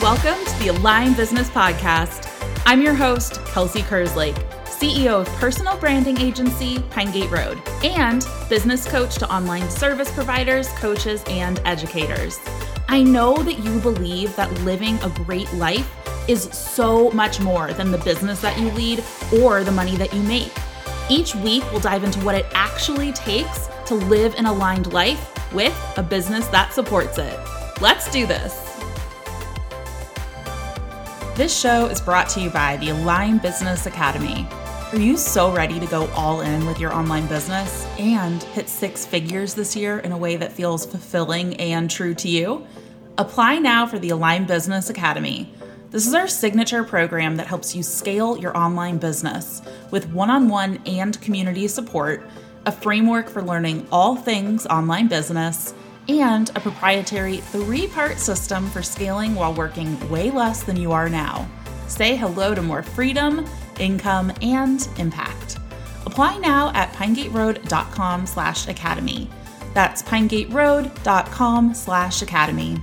Welcome to the Align Business Podcast. I'm your host, Kelsey Kerslake, CEO of personal branding agency Pinegate Road, and business coach to online service providers, coaches, and educators. I know that you believe that living a great life is so much more than the business that you lead or the money that you make. Each week, we'll dive into what it actually takes to live an aligned life with a business that supports it. Let's do this. This show is brought to you by the Align Business Academy. Are you so ready to go all in with your online business and hit six figures this year in a way that feels fulfilling and true to you? Apply now for the Align Business Academy. This is our signature program that helps you scale your online business with one-on-one and community support, a framework for learning all things online business, and a proprietary 3-part system for scaling while working way less than you are now. Say hello to more freedom, income, and impact. Apply now at pinegateroad.com/academy. That's pinegateroad.com/academy.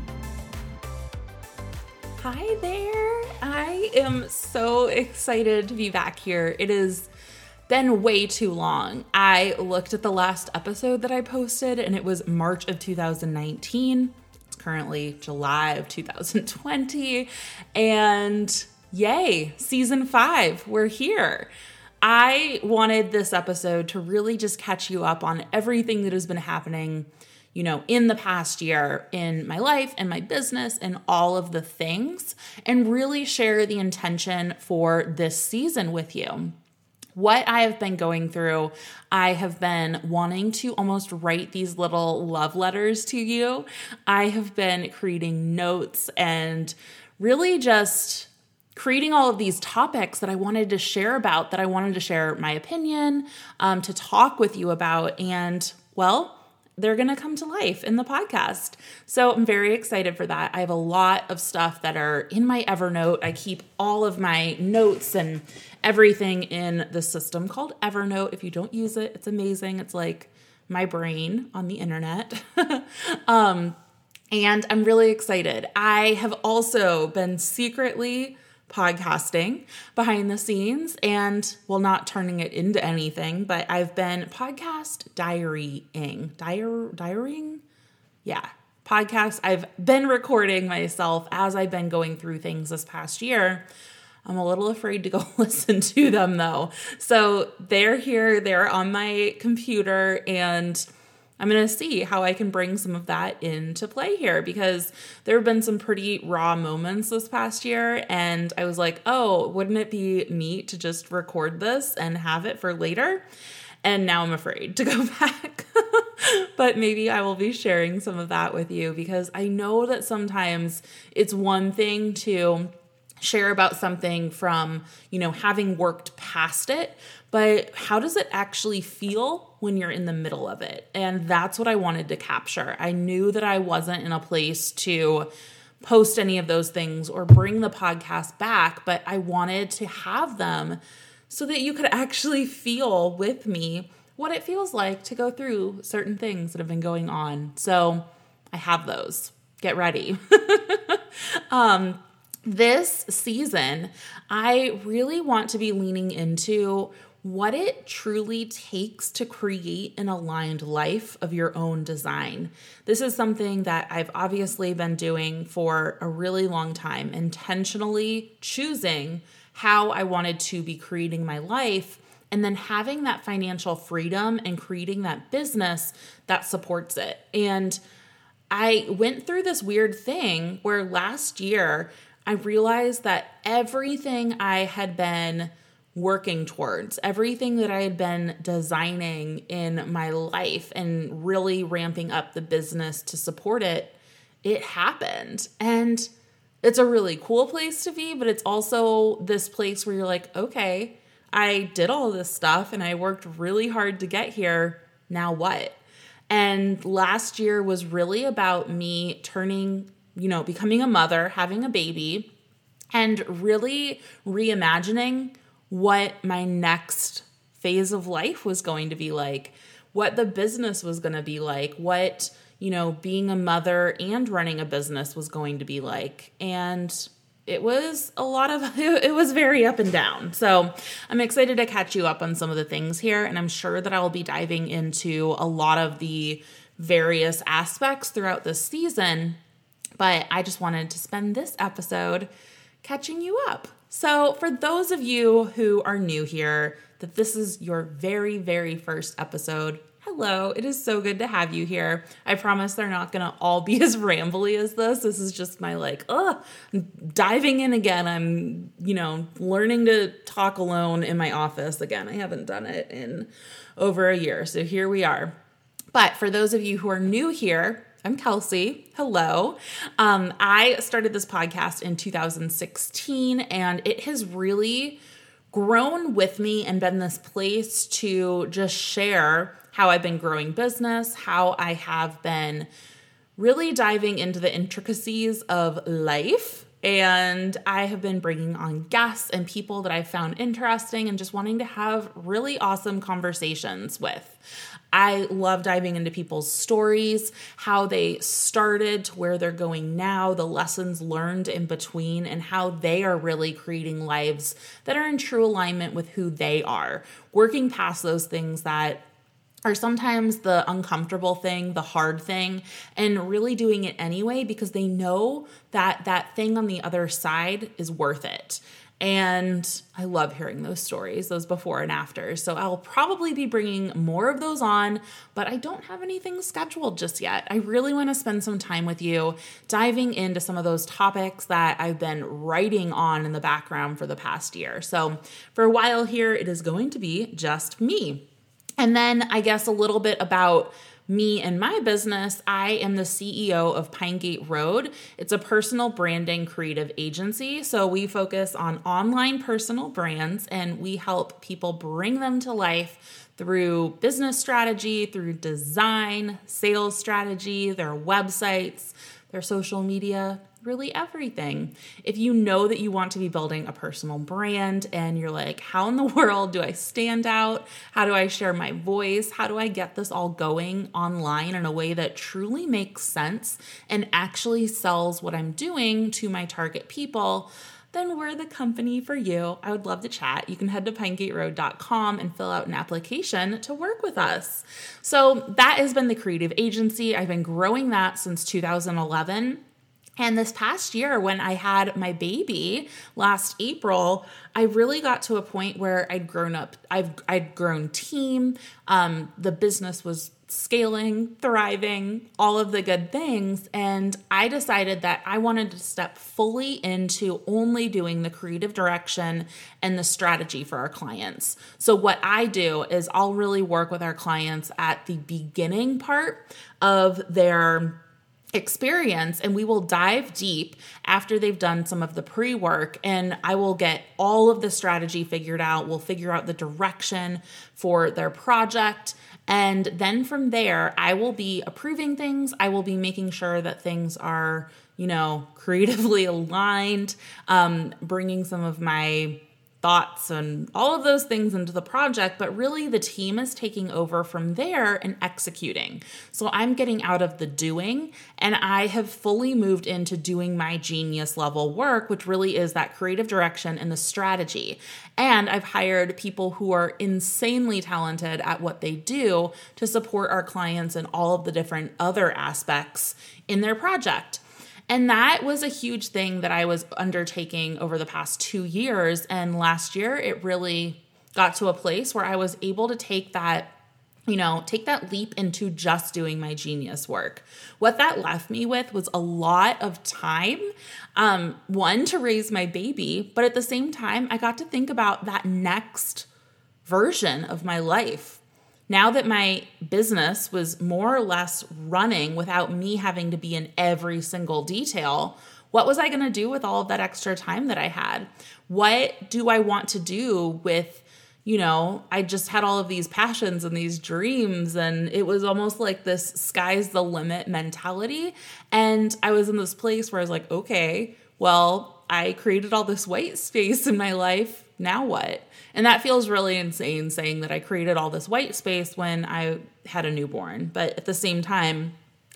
Hi there. I am so excited to be back here. It has been way too long. I looked at the last episode that I posted and it was March of 2019. It's currently July of 2020. And yay, season 5, we're here. I wanted this episode to really just catch you up on everything that has been happening, in the past year in my life and my business and all of the things, and really share the intention for this season with you. What I have been going through, I have been wanting to almost write these little love letters to you. I have been creating notes and really just creating all of these topics that I wanted to share about, that I wanted to share my opinion, to talk with you about. And well, they're going to come to life in the podcast. So I'm very excited for that. I have a lot of stuff that are in my Evernote. I keep all of my notes and everything in the system called Evernote. If you don't use it, it's amazing. It's like my brain on the internet. And I'm really excited. I have also been secretly podcasting behind the scenes and, well, not turning it into anything, but I've been podcast diarying. Yeah, podcasts. I've been recording myself as I've been going through things this past year. I'm a little afraid to go listen to them though. So they're here, they're on my computer, and I'm going to see how I can bring some of that into play here, because there have been some pretty raw moments this past year. And I was like, oh, wouldn't it be neat to just record this and have it for later? And now I'm afraid to go back. But maybe I will be sharing some of that with you, because I know that sometimes it's one thing to share about something from, having worked past it, but how does it actually feel when you're in the middle of it? And that's what I wanted to capture. I knew that I wasn't in a place to post any of those things or bring the podcast back, but I wanted to have them so that you could actually feel with me what it feels like to go through certain things that have been going on. So I have those. Get ready. This season, I really want to be leaning into what it truly takes to create an aligned life of your own design. This is something that I've obviously been doing for a really long time, intentionally choosing how I wanted to be creating my life, and then having that financial freedom and creating that business that supports it. And I went through this weird thing where last year I realized that everything I had been working towards, everything that I had been designing in my life and really ramping up the business to support it, it happened. And it's a really cool place to be, but it's also this place where you're like, okay, I did all this stuff and I worked really hard to get here. Now what? And last year was really about me becoming a mother, having a baby, and really reimagining what my next phase of life was going to be like, what the business was going to be like, what, being a mother and running a business was going to be like. And it was it was very up and down. So I'm excited to catch you up on some of the things here. And I'm sure that I will be diving into a lot of the various aspects throughout this season. But I just wanted to spend this episode catching you up. So for those of you who are new here, that this is your very, very first episode, hello, it is so good to have you here. I promise they're not going to all be as rambly as this. This is just my diving in again. I'm, learning to talk alone in my office again. I haven't done it in over a year. So here we are. But for those of you who are new here, I'm Kelsey. Hello. I started this podcast in 2016, and it has really grown with me and been this place to just share how I've been growing business, how I have been really diving into the intricacies of life. And I have been bringing on guests and people that I found interesting and just wanting to have really awesome conversations with. I love diving into people's stories, how they started to where they're going now, the lessons learned in between, and how they are really creating lives that are in true alignment with who they are, working past those things that are sometimes the uncomfortable thing, the hard thing, and really doing it anyway because they know that that thing on the other side is worth it. And I love hearing those stories, those before and afters. So I'll probably be bringing more of those on, but I don't have anything scheduled just yet. I really want to spend some time with you diving into some of those topics that I've been writing on in the background for the past year. So for a while here, it is going to be just me. And then I guess a little bit about me and my business. I am the CEO of Pine Gate Road. It's a personal branding creative agency. So we focus on online personal brands and we help people bring them to life through business strategy, through design, sales strategy, their websites, their social media, really everything. If you know that you want to be building a personal brand and you're like, how in the world do I stand out? How do I share my voice? How do I get this all going online in a way that truly makes sense and actually sells what I'm doing to my target people? Then we're the company for you. I would love to chat. You can head to pinegateroad.com and fill out an application to work with us. So that has been the creative agency. I've been growing that since 2011. And this past year, when I had my baby last April, I really got to a point where I'd grown up. I'd grown team. The business was scaling, thriving, all of the good things. And I decided that I wanted to step fully into only doing the creative direction and the strategy for our clients. So what I do is I'll really work with our clients at the beginning part of their experience, and we will dive deep after they've done some of the pre-work, and I will get all of the strategy figured out. We'll figure out the direction for their project, and then from there I will be approving things. I will be making sure that things are, creatively aligned, bringing some of my thoughts and all of those things into the project, but really the team is taking over from there and executing. So I'm getting out of the doing, and I have fully moved into doing my genius level work, which really is that creative direction and the strategy. And I've hired people who are insanely talented at what they do to support our clients in all of the different other aspects in their project. And that was a huge thing that I was undertaking over the past 2 years. And last year, it really got to a place where I was able to take that leap into just doing my genius work. What that left me with was a lot of time, one, to raise my baby, but at the same time, I got to think about that next version of my life. Now that my business was more or less running without me having to be in every single detail, what was I going to do with all of that extra time that I had? What do I want to do with, I just had all of these passions and these dreams, and it was almost like this sky's the limit mentality. And I was in this place where I was like, okay, well, I created all this white space in my life. Now what? And that feels really insane, saying that I created all this white space when I had a newborn. But at the same time,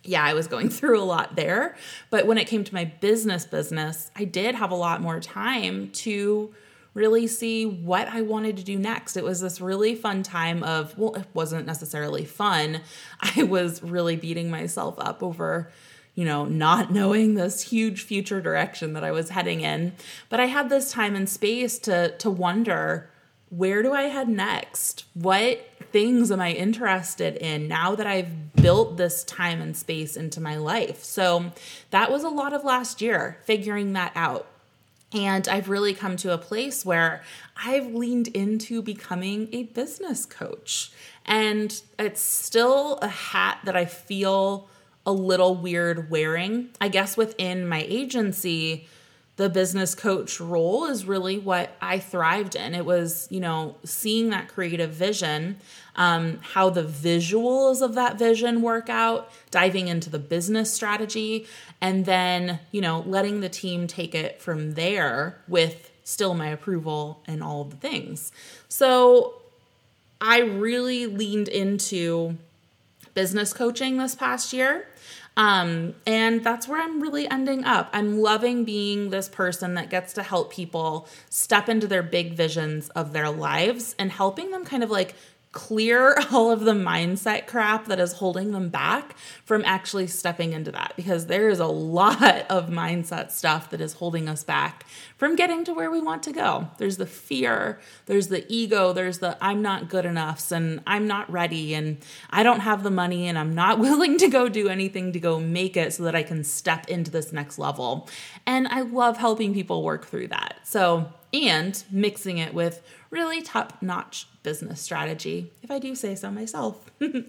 yeah, I was going through a lot there. But when it came to my business, I did have a lot more time to really see what I wanted to do next. It was this really fun time of, well, it wasn't necessarily fun. I was really beating myself up over, not knowing this huge future direction that I was heading in. But I had this time and space to wonder, where do I head next? What things am I interested in now that I've built this time and space into my life? So that was a lot of last year, figuring that out. And I've really come to a place where I've leaned into becoming a business coach. And it's still a hat that I feel a little weird wearing. I guess within my agency, the business coach role is really what I thrived in. It was, seeing that creative vision, how the visuals of that vision work out, diving into the business strategy, and then, letting the team take it from there with still my approval and all of the things. So I really leaned into business coaching this past year. And that's where I'm really ending up. I'm loving being this person that gets to help people step into their big visions of their lives and helping them kind of like clear all of the mindset crap that is holding them back from actually stepping into that, because there is a lot of mindset stuff that is holding us back from getting to where we want to go. There's the fear, there's the ego, there's the I'm not good enough and I'm not ready and I don't have the money and I'm not willing to go do anything to go make it so that I can step into this next level. And I love helping people work through that. And mixing it with really top-notch business strategy, if I do say so myself.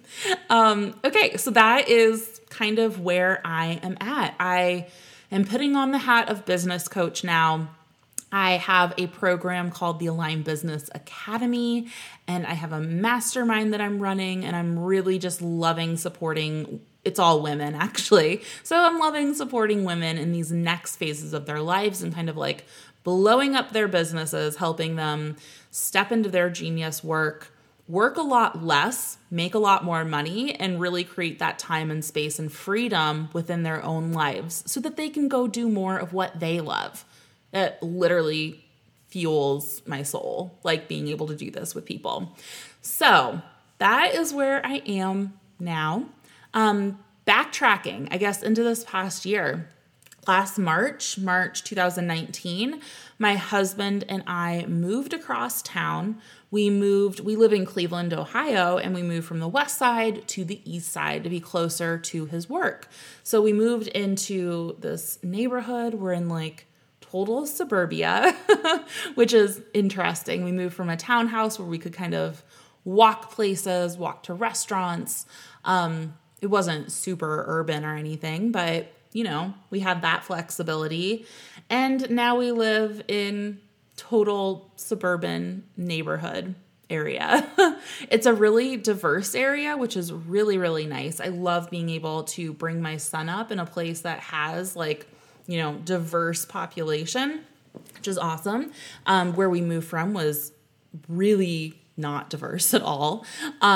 Okay, so that is kind of where I am at. I am putting on the hat of business coach now. I have a program called the Align Business Academy, and I have a mastermind that I'm running, and I'm really just loving supporting. It's all women, actually. So I'm loving supporting women in these next phases of their lives and kind of like blowing up their businesses, helping them step into their genius work a lot less, make a lot more money, and really create that time and space and freedom within their own lives so that they can go do more of what they love. It literally fuels my soul, like being able to do this with people. So that is where I am now. Backtracking, I guess, into this past year. Last March 2019, my husband and I moved across town. We live in Cleveland, Ohio, and we moved from the west side to the east side to be closer to his work. So we moved into this neighborhood. We're in like total suburbia, which is interesting. We moved from a townhouse where we could kind of walk places, walk to restaurants. It wasn't super urban or anything, but we had that flexibility. And now we live in total suburban neighborhood area. It's a really diverse area, which is really, really nice. I love being able to bring my son up in a place that has diverse population, which is awesome. Where we moved from was really not diverse at all.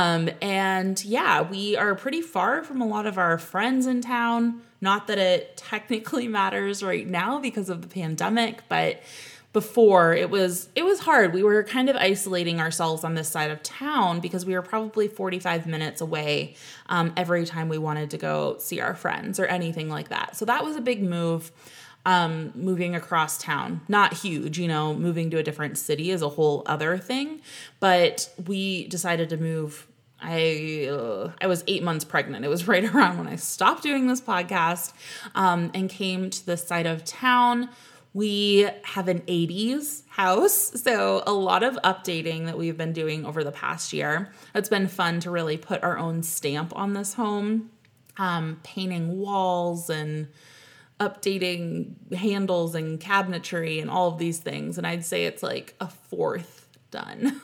And yeah, we are pretty far from a lot of our friends in town. Not that it technically matters right now because of the pandemic, but before it was hard. We were kind of isolating ourselves on this side of town because we were probably 45 minutes away every time we wanted to go see our friends or anything like that. So that was a big move. Moving across town, not huge, moving to a different city is a whole other thing, but we decided to move. I was 8 months pregnant. It was right around when I stopped doing this podcast, and came to this side of town. We have an 80s house, so a lot of updating that we've been doing over the past year. It's been fun to really put our own stamp on this home, painting walls and updating handles and cabinetry and all of these things. And I'd say it's like a fourth done.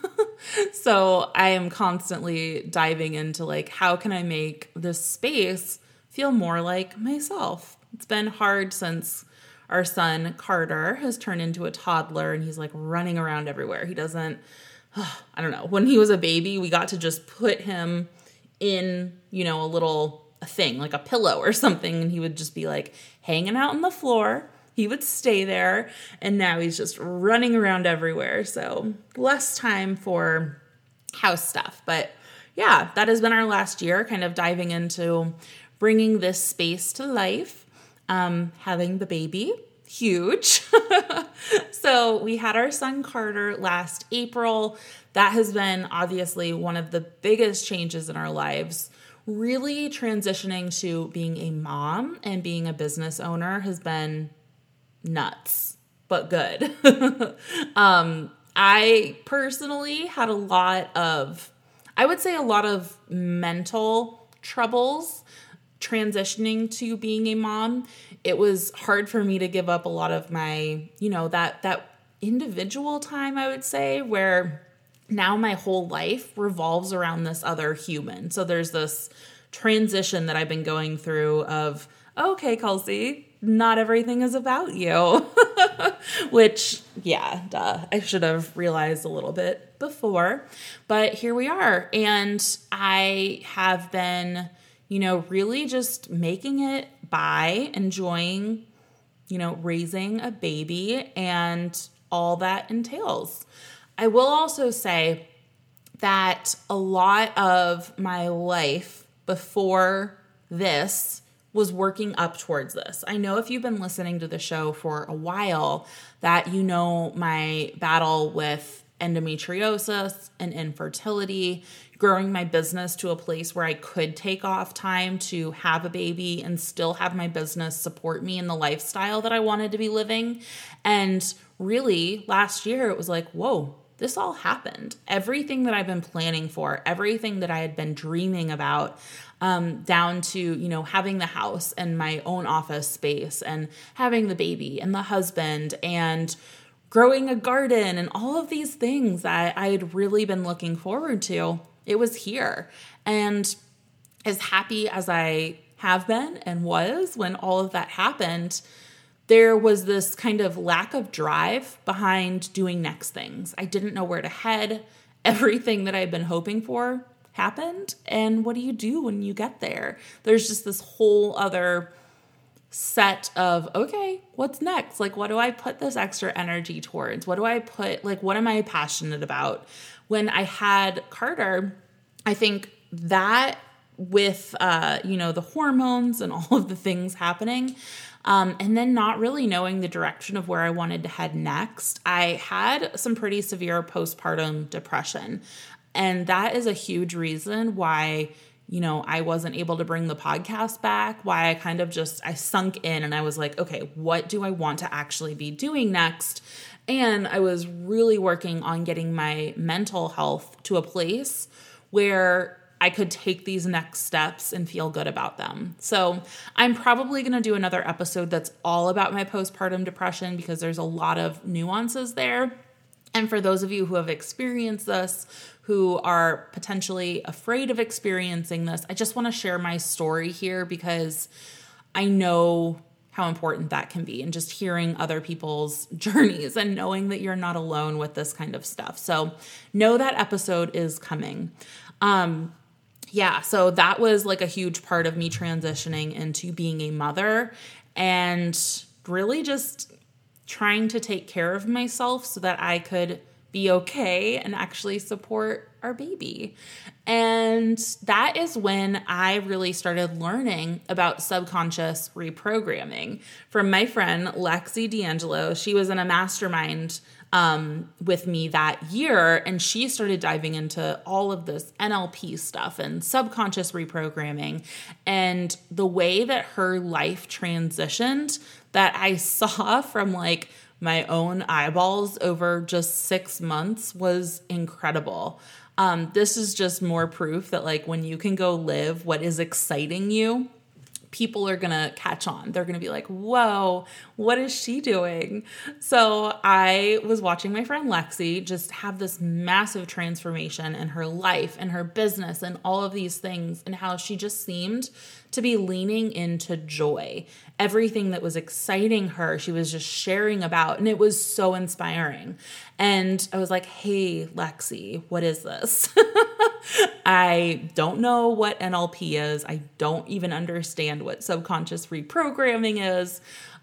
So I am constantly diving into like, how can I make this space feel more like myself? It's been hard since our son Carter has turned into a toddler and he's like running around everywhere. He doesn't, I don't know. When he was a baby, we got to just put him in, a little a thing, like a pillow or something, and he would just be like hanging out on the floor. He would stay there, and now he's just running around everywhere. So less time for house stuff. But yeah, that has been our last year, kind of diving into bringing this space to life, having the baby. Huge. So we had our son Carter last April. That has been obviously one of the biggest changes in our lives. Really transitioning to being a mom and being a business owner has been nuts, but good. I personally had a lot of mental troubles transitioning to being a mom. It was hard for me to give up a lot of my, that individual time, I would say, where now my whole life revolves around this other human. So there's this transition that I've been going through of, okay, Kelsey, not everything is about you. Which, yeah, duh. I should have realized a little bit before. But here we are. And I have been, really just making it by enjoying, raising a baby and all that entails. I will also say that a lot of my life before this was working up towards this. I know if you've been listening to the show for a while that you know my battle with endometriosis and infertility, growing my business to a place where I could take off time to have a baby and still have my business support me in the lifestyle that I wanted to be living. And really, last year, it was like, whoa, this all happened. Everything that I've been planning for, everything that I had been dreaming about, down to, having the house and my own office space and having the baby and the husband and growing a garden and all of these things that I had really been looking forward to, it was here. And as happy as I have been and was when all of that happened, there was this kind of lack of drive behind doing next things. I didn't know where to head. Everything that I'd been hoping for happened. And what do you do when you get there? There's just this whole other set of, okay, what's next? Like, what do I put this extra energy towards? What do I put, what am I passionate about? When I had Carter, I think that with, the hormones and all of the things happening, and then not really knowing the direction of where I wanted to head next, I had some pretty severe postpartum depression. And that is a huge reason why, I wasn't able to bring the podcast back, why I kind of I sunk in and I was like, okay, what do I want to actually be doing next? And I was really working on getting my mental health to a place where I could take these next steps and feel good about them. So I'm probably going to do another episode that's all about my postpartum depression because there's a lot of nuances there. And for those of you who have experienced this, who are potentially afraid of experiencing this, I just want to share my story here because I know how important that can be, and just hearing other people's journeys and knowing that you're not alone with this kind of stuff. So know that episode is coming. So that was a huge part of me transitioning into being a mother and really just trying to take care of myself so that I could be okay and actually support our baby. And that is when I really started learning about subconscious reprogramming from my friend Lexi D'Angelo. She was in a mastermind with me that year, and she started diving into all of this NLP stuff and subconscious reprogramming, and the way that her life transitioned that I saw from my own eyeballs over just 6 months was incredible. This is just more proof that when you can go live what is exciting you, people are going to catch on. They're going to be like, whoa, what is she doing? So I was watching my friend Lexi just have this massive transformation in her life and her business and all of these things, and how she just seemed to be leaning into joy. Everything that was exciting her, she was just sharing about, and it was so inspiring. And I was like, hey, Lexi, what is this? I don't know what NLP is. I don't even understand what subconscious reprogramming is.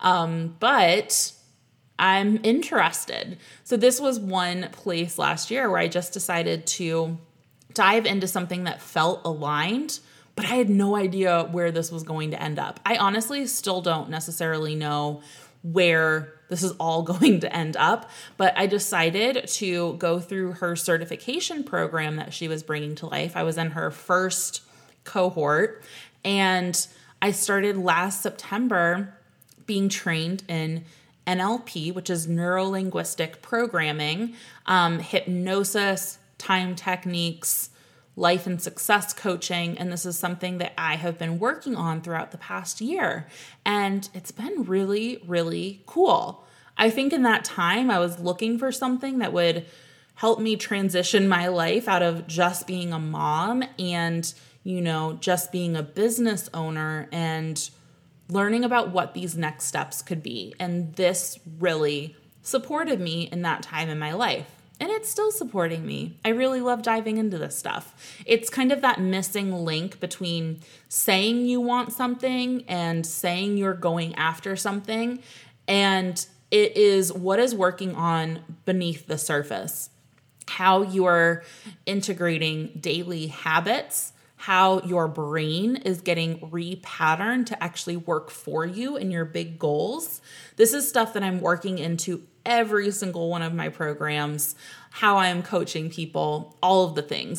But I'm interested. So this was one place last year where I just decided to dive into something that felt aligned, but I had no idea where this was going to end up. I honestly still don't necessarily know where this is all going to end up, but I decided to go through her certification program that she was bringing to life. I was in her first cohort, and I started last September being trained in NLP, which is neuro-linguistic programming, hypnosis, time techniques, life and success coaching. And this is something that I have been working on throughout the past year. And it's been really, really cool. I think in that time, I was looking for something that would help me transition my life out of just being a mom and, just being a business owner and learning about what these next steps could be. And this really supported me in that time in my life. And it's still supporting me. I really love diving into this stuff. It's kind of that missing link between saying you want something and saying you're going after something. And it is what is working on beneath the surface, how you're integrating daily habits, how your brain is getting repatterned to actually work for you in your big goals. This is stuff that I'm working into every single one of my programs, how I'm coaching people, all of the things.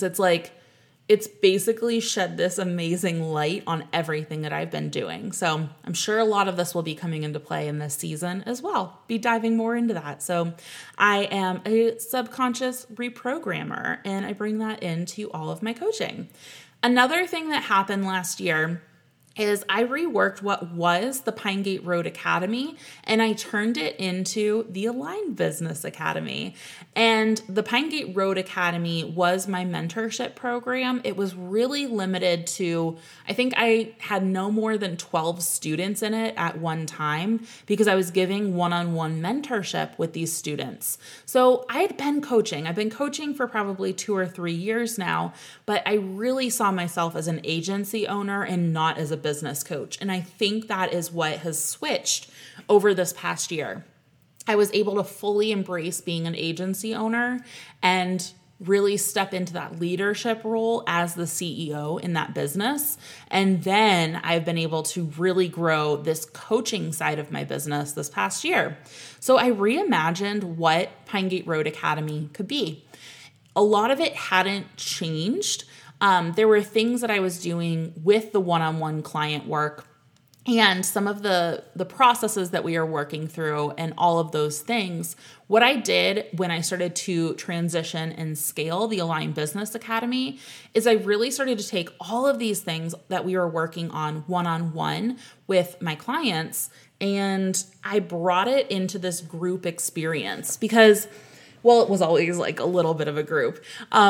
It's basically shed this amazing light on everything that I've been doing. So I'm sure a lot of this will be coming into play in this season as well. Be diving more into that. So I am a subconscious reprogrammer, and I bring that into all of my coaching. Another thing that happened last year is I reworked what was the Pine Gate Road Academy, and I turned it into the Align Business Academy. And the Pine Gate Road Academy was my mentorship program. It was really limited to, I think I had no more than 12 students in it at one time because I was giving one-on-one mentorship with these students. So I had been coaching. I've been coaching for probably 2 or 3 years now, but I really saw myself as an agency owner and not as a business coach. And I think that is what has switched over this past year. I was able to fully embrace being an agency owner and really step into that leadership role as the CEO in that business. And then I've been able to really grow this coaching side of my business this past year. So I reimagined what Pine Gate Road Academy could be. A lot of it hadn't changed. There were things that I was doing with the one-on-one client work and some of the processes that we are working through and all of those things. What I did when I started to transition and scale the Align Business Academy is I really started to take all of these things that we were working on one-on-one with my clients, and I brought it into this group experience because it was always like a little bit of a group.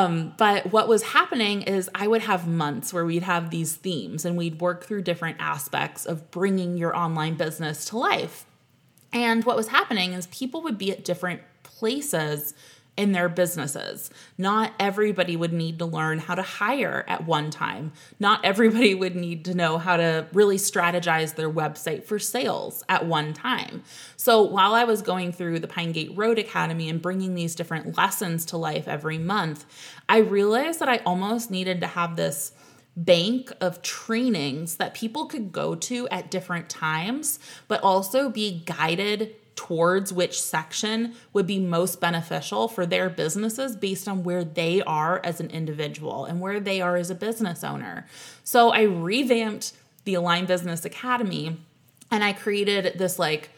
But what was happening is I would have months where we'd have these themes and we'd work through different aspects of bringing your online business to life. And what was happening is people would be at different places in their businesses. Not everybody would need to learn how to hire at one time. Not everybody would need to know how to really strategize their website for sales at one time. So while I was going through the Pine Gate Road Academy and bringing these different lessons to life every month, I realized that I almost needed to have this bank of trainings that people could go to at different times, but also be guided towards which section would be most beneficial for their businesses based on where they are as an individual and where they are as a business owner. So I revamped the Align Business Academy, and I created this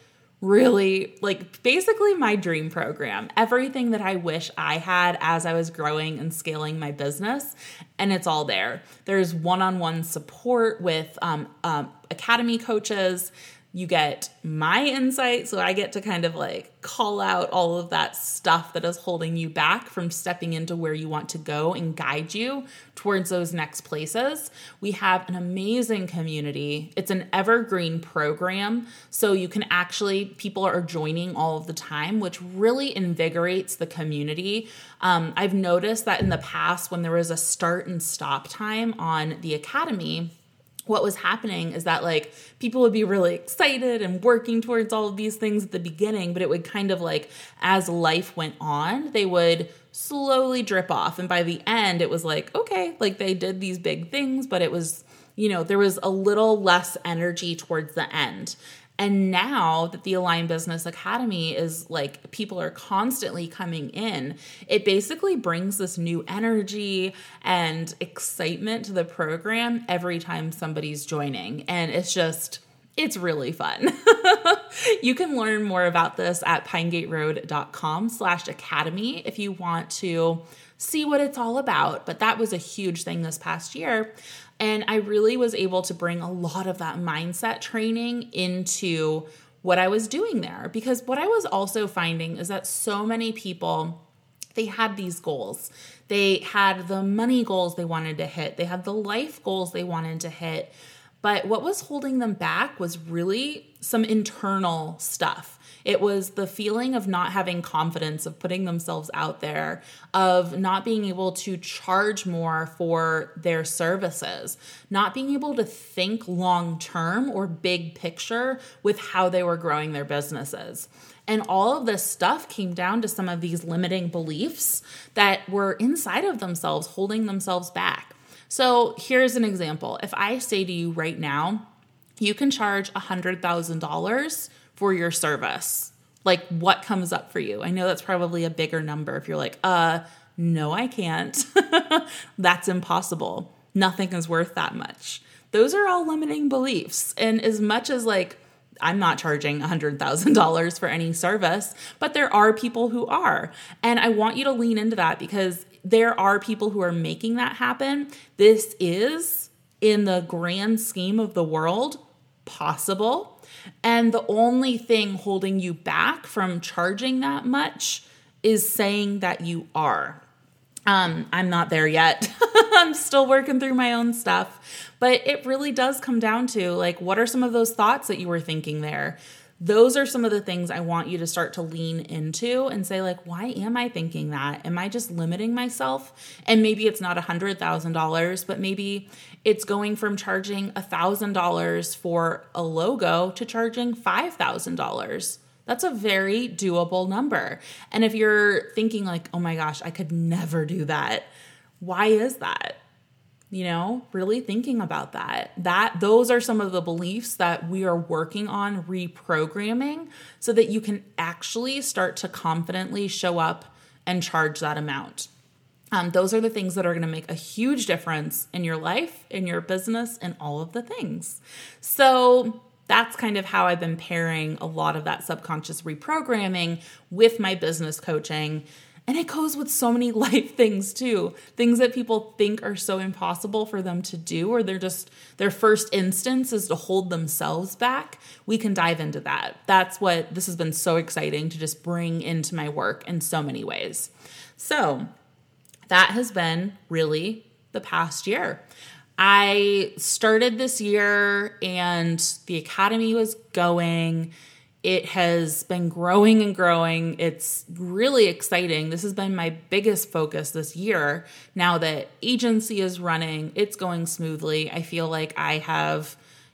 really basically my dream program, everything that I wish I had as I was growing and scaling my business. And it's all there. There's one-on-one support with academy coaches. You get my insight, so I get to kind of like call out all of that stuff that is holding you back from stepping into where you want to go and guide you towards those next places. We have an amazing community. It's an evergreen program, so you can actually, people are joining all of the time, which really invigorates the community. I've noticed that in the past, when there was a start and stop time on the academy, what was happening is that like people would be really excited and working towards all of these things at the beginning, but it would kind of like, as life went on, they would slowly drip off. And by the end, it was like, okay, like they did these big things, but it was, there was a little less energy towards the end. And now that the Align Business Academy is like, people are constantly coming in, it basically brings this new energy and excitement to the program every time somebody's joining. And it's really fun. You can learn more about this at pinegateroad.com/academy if you want to see what it's all about. But that was a huge thing this past year. And I really was able to bring a lot of that mindset training into what I was doing there. Because what I was also finding is that so many people, they had these goals. They had the money goals they wanted to hit. They had the life goals they wanted to hit. But what was holding them back was really some internal stuff. It was the feeling of not having confidence, of putting themselves out there, of not being able to charge more for their services, not being able to think long term or big picture with how they were growing their businesses. And all of this stuff came down to some of these limiting beliefs that were inside of themselves, holding themselves back. So here's an example. If I say to you right now, you can charge $100,000 for your service, like what comes up for you? I know that's probably a bigger number. If you're like, no, I can't. That's impossible. Nothing is worth that much. Those are all limiting beliefs. And as much as like, I'm not charging $100,000 for any service, but there are people who are. And I want you to lean into that because there are people who are making that happen. This is, in the grand scheme of the world, possible. And the only thing holding you back from charging that much is saying that you are. I'm not there yet. I'm still working through my own stuff. But it really does come down to like, what are some of those thoughts that you were thinking there? Those are some of the things I want you to start to lean into and say like, why am I thinking that? Am I just limiting myself? And maybe it's not $100,000, but maybe it's going from charging $1,000 for a logo to charging $5,000. That's a very doable number. And if you're thinking like, oh my gosh, I could never do that. Why is that? Really thinking about that. Those are some of the beliefs that we are working on reprogramming so that you can actually start to confidently show up and charge that amount. Those are the things that are going to make a huge difference in your life, in your business, and all of the things. So that's kind of how I've been pairing a lot of that subconscious reprogramming with my business coaching. And it goes with so many life things too. Things that people think are so impossible for them to do, or their first instance is to hold themselves back. We can dive into that. That's what this has been so exciting to just bring into my work in so many ways. So that has been really the past year. I started this year and the academy was going. It has been growing and growing. It's really exciting. This has been my biggest focus this year. Now that agency is running, it's going smoothly. I feel like I have,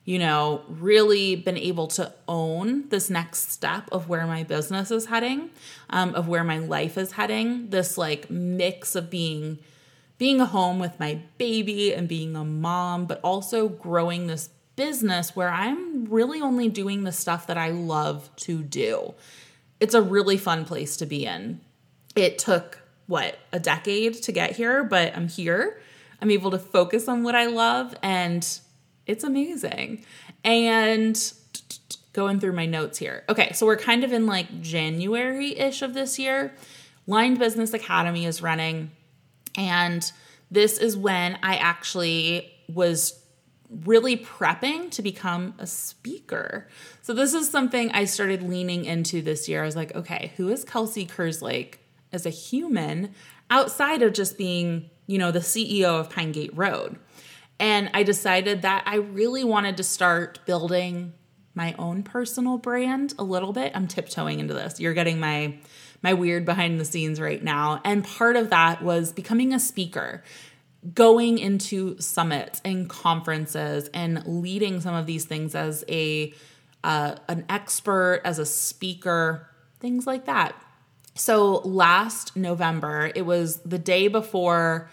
really been able to own this next step of where my business is heading, of where my life is heading. This like mix of being a home with my baby and being a mom, but also growing this business where I'm really only doing the stuff that I love to do. It's a really fun place to be in. It took, a decade to get here, but I'm here. I'm able to focus on what I love and it's amazing. And going through my notes here. Okay, so we're kind of in like January-ish of this year. Align Business Academy is running, and this is when I actually was really prepping to become a speaker. So this is something I started leaning into this year. I was like, okay, who is Kelsey Kerslake as a human outside of just being, the CEO of Pine Gate Road? And I decided that I really wanted to start building my own personal brand a little bit. I'm tiptoeing into this. You're getting my weird behind the scenes right now. And part of that was becoming a speaker, going into summits and conferences and leading some of these things as an expert, as a speaker, things like that. So last November, it was the day before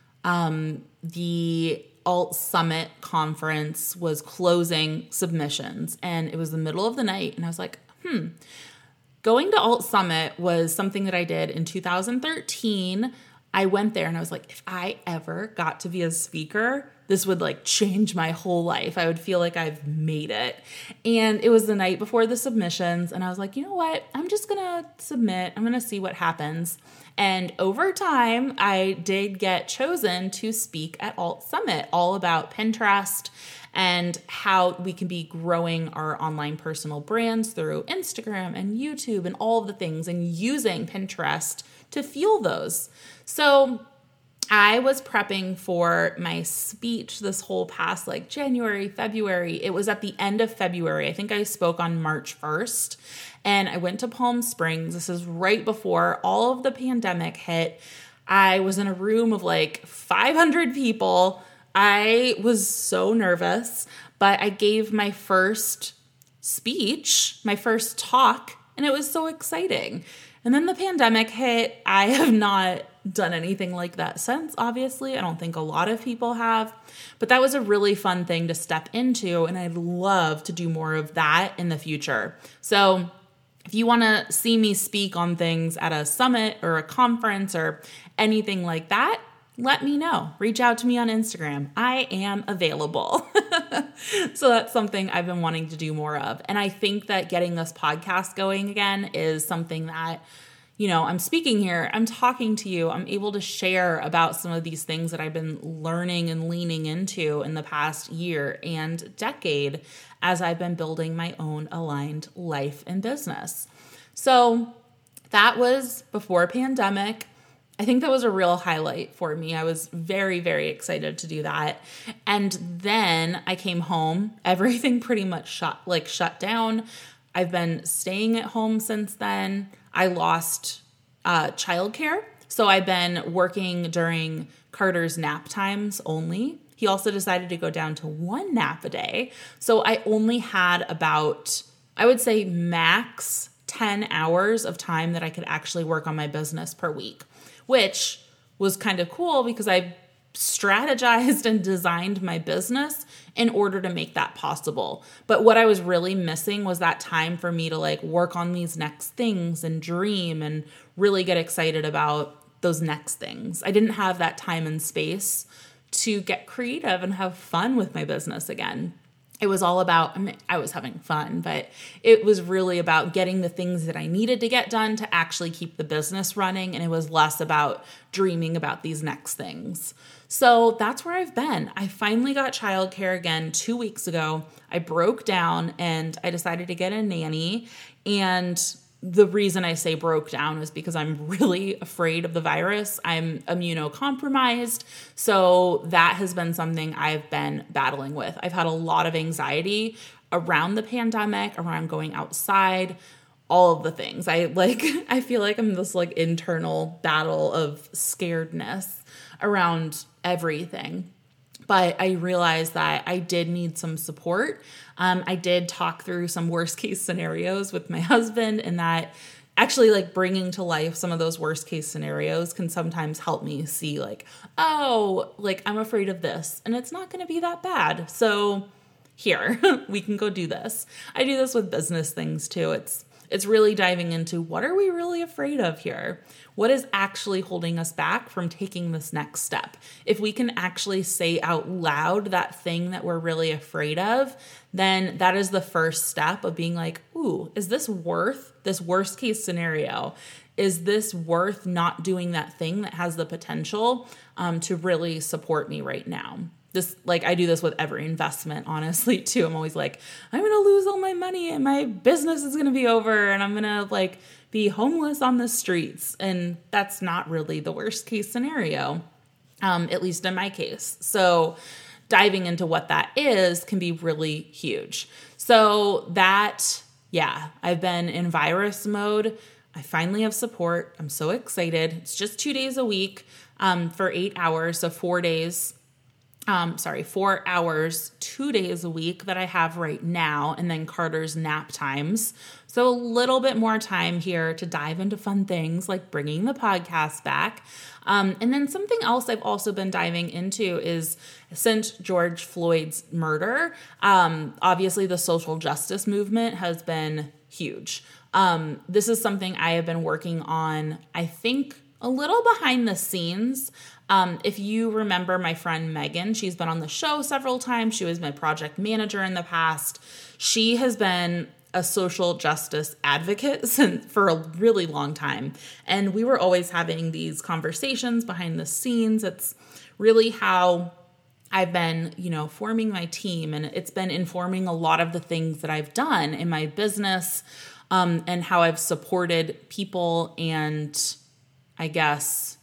the Alt Summit conference was closing submissions, and it was the middle of the night, and I was like, going to Alt Summit was something that I did in 2013. I went there and I was like, if I ever got to be a speaker, this would like change my whole life. I would feel like I've made it. And it was the night before the submissions, and I was like, you know what? I'm just going to submit. I'm going to see what happens. And over time, I did get chosen to speak at Alt Summit, all about Pinterest and how we can be growing our online personal brands through Instagram and YouTube and all of the things, and using Pinterest to fuel those. So I was prepping for my speech this whole past January, February. It was at the end of February. I think I spoke on March 1st, and I went to Palm Springs. This is right before all of the pandemic hit. I was in a room of 500 people. I was so nervous, but I gave my first speech, my first talk, and it was so exciting. And then the pandemic hit. I have not done anything like that since, obviously. I don't think a lot of people have, but that was a really fun thing to step into, and I'd love to do more of that in the future. So if you want to see me speak on things at a summit or a conference or anything like that, let me know. Reach out to me on Instagram. I am available. So that's something I've been wanting to do more of. And I think that getting this podcast going again is something that, I'm speaking here, I'm talking to you, I'm able to share about some of these things that I've been learning and leaning into in the past year and decade as I've been building my own aligned life and business. So that was before pandemic. I think that was a real highlight for me. I was very, very excited to do that. And then I came home. Everything pretty much shut down. I've been staying at home since then. I lost childcare. So I've been working during Carter's nap times only. He also decided to go down to one nap a day. So I only had about, I would say max 10 hours of time that I could actually work on my business per week, which was kind of cool because I strategized and designed my business in order to make that possible. But what I was really missing was that time for me to work on these next things and dream and really get excited about those next things. I didn't have that time and space to get creative and have fun with my business again. It was all about, I was having fun, but it was really about getting the things that I needed to get done to actually keep the business running. And it was less about dreaming about these next things. So that's where I've been. I finally got childcare again 2 weeks ago. I broke down and I decided to get a nanny. And the reason I say broke down is because I'm really afraid of the virus. I'm immunocompromised. So that has been something I've been battling with. I've had a lot of anxiety around the pandemic, around going outside, all of the things. I feel like I'm this internal battle of scaredness around everything. But I realized that I did need some support. I did talk through some worst case scenarios with my husband, and that actually bringing to life some of those worst case scenarios can sometimes help me see I'm afraid of this and it's not going to be that bad. So here, we can go do this. I do this with business things too. It's really diving into what are we really afraid of here? What is actually holding us back from taking this next step? If we can actually say out loud that thing that we're really afraid of, then that is the first step of being ooh, is this worth this worst case scenario? Is this worth not doing that thing that has the potential to really support me right now? this, like, I do this with every investment, honestly, too. I'm always like, I'm going to lose all my money and my business is going to be over and I'm going to like be homeless on the streets. And that's not really the worst case scenario, at least in my case. So diving into what that is can be really huge. So that, yeah, I've been in virus mode. I finally have support. I'm so excited. It's just 2 days a week for 8 hours. So 4 hours, 2 days a week that I have right now, and then Carter's nap times. So a little bit more time here to dive into fun things like bringing the podcast back. And then something else I've also been diving into is, since George Floyd's murder, obviously the social justice movement has been huge. This is something I have been working on, I think, a little behind the scenes. If you remember my friend Megan, she's been on the show several times. She was my project manager in the past. She has been a social justice advocate for a really long time. And we were always having these conversations behind the scenes. It's really how I've been, forming my team, and it's been informing a lot of the things that I've done in my business, and how I've supported people and, I guess,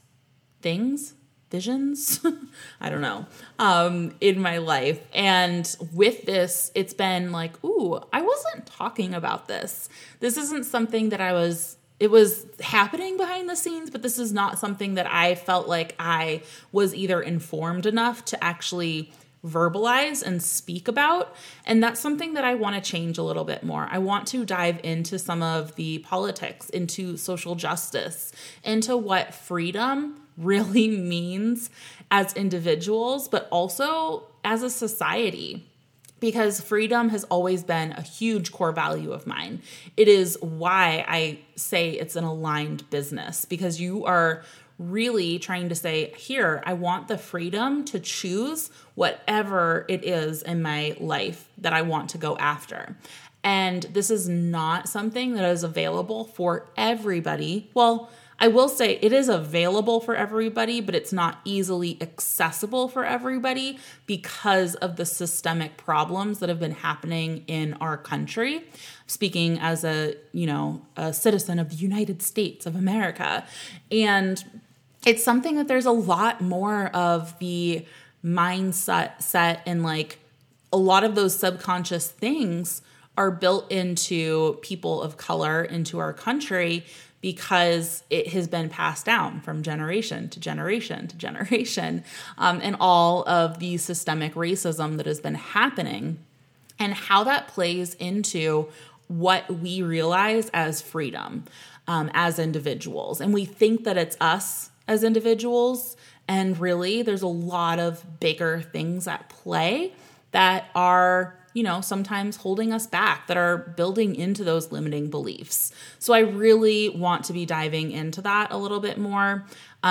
visions, I don't know, in my life. And with this, it's been like, ooh, I wasn't talking about this. This isn't something that it was happening behind the scenes, but this is not something that I felt like I was either informed enough to actually verbalize and speak about. And that's something that I want to change a little bit more. I want to dive into some of the politics, into social justice, into what freedom really means as individuals, but also as a society. Because freedom has always been a huge core value of mine. It is why I say it's an aligned business, because you are really trying to say, here, I want the freedom to choose whatever it is in my life that I want to go after. And this is not something that is available for everybody. Well, I will say it is available for everybody, but it's not easily accessible for everybody because of the systemic problems that have been happening in our country. Speaking as a citizen of the United States of America. And it's something that there's a lot more of the mindset and like a lot of those subconscious things are built into people of color, into our country, because it has been passed down from generation to generation to generation, and all of the systemic racism that has been happening, and how that plays into what we realize as freedom as individuals. And we think that it's us as individuals, and really there's a lot of bigger things at play that are sometimes holding us back, that are building into those limiting beliefs. So I really want to be diving into that a little bit more,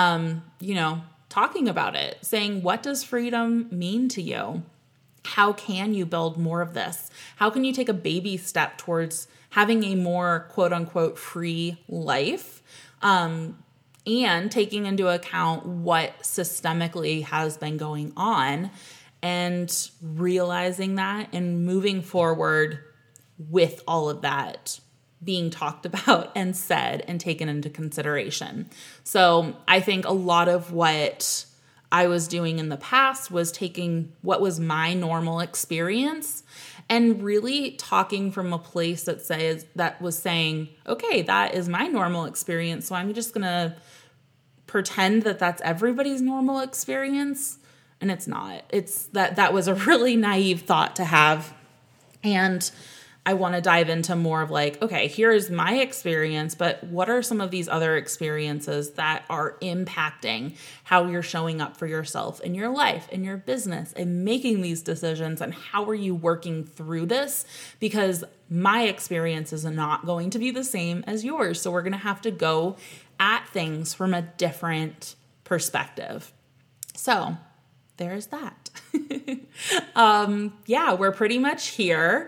talking about it, saying, what does freedom mean to you? How can you build more of this? How can you take a baby step towards having a more quote unquote free life? And taking into account what systemically has been going on, and realizing that and moving forward with all of that being talked about and said and taken into consideration. So I think a lot of what I was doing in the past was taking what was my normal experience and really talking from a place that was saying, okay, that is my normal experience, so I'm just going to pretend that that's everybody's normal experience. And it's not. It's that was a really naive thought to have. And I want to dive into more of like, okay, here's my experience, but what are some of these other experiences that are impacting how you're showing up for yourself in your life, in your business, and making these decisions, and how are you working through this? Because my experience is not going to be the same as yours. So we're going to have to go at things from a different perspective. So there's that. We're pretty much here.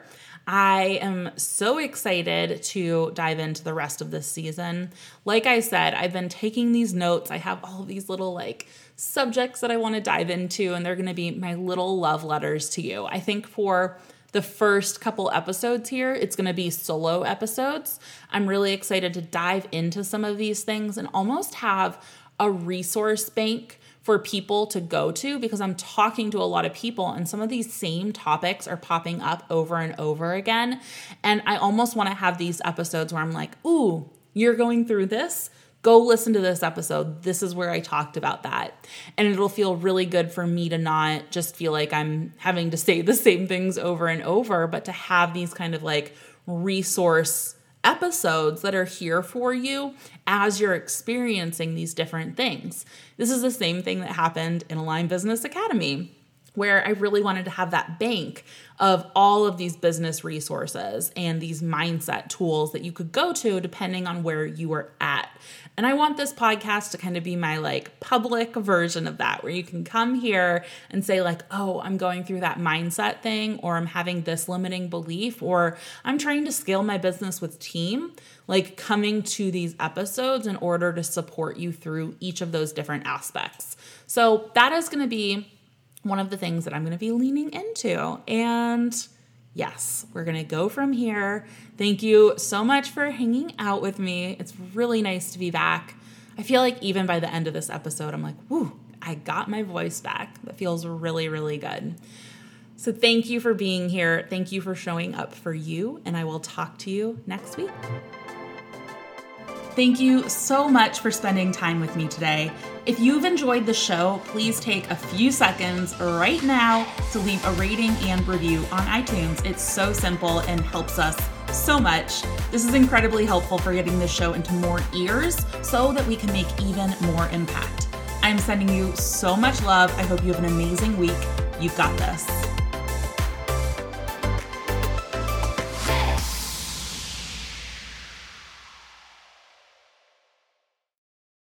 I am so excited to dive into the rest of this season. Like I said, I've been taking these notes. I have all of these little subjects that I want to dive into, and they're going to be my little love letters to you. I think for the first couple episodes here, it's going to be solo episodes. I'm really excited to dive into some of these things and almost have a resource bank for people to go to, because I'm talking to a lot of people and some of these same topics are popping up over and over again. And I almost want to have these episodes where I'm like, ooh, you're going through this? Go listen to this episode. This is where I talked about that. And it'll feel really good for me to not just feel like I'm having to say the same things over and over, but to have these kind of resource episodes that are here for you as you're experiencing these different things. This is the same thing that happened in Align Business Academy, where I really wanted to have that bank of all of these business resources and these mindset tools that you could go to depending on where you were at. And I want this podcast to kind of be my public version of that, where you can come here and say oh, I'm going through that mindset thing, or I'm having this limiting belief, or I'm trying to scale my business with team, coming to these episodes in order to support you through each of those different aspects. So that is going to be one of the things that I'm going to be leaning into. And yes, we're going to go from here. Thank you so much for hanging out with me. It's really nice to be back. I feel like even by the end of this episode, I'm like, whoo, I got my voice back. That feels really, really good. So thank you for being here. Thank you for showing up for you. And I will talk to you next week. Thank you so much for spending time with me today. If you've enjoyed the show, please take a few seconds right now to leave a rating and review on iTunes. It's so simple and helps us so much. This is incredibly helpful for getting this show into more ears so that we can make even more impact. I'm sending you so much love. I hope you have an amazing week. You've got this.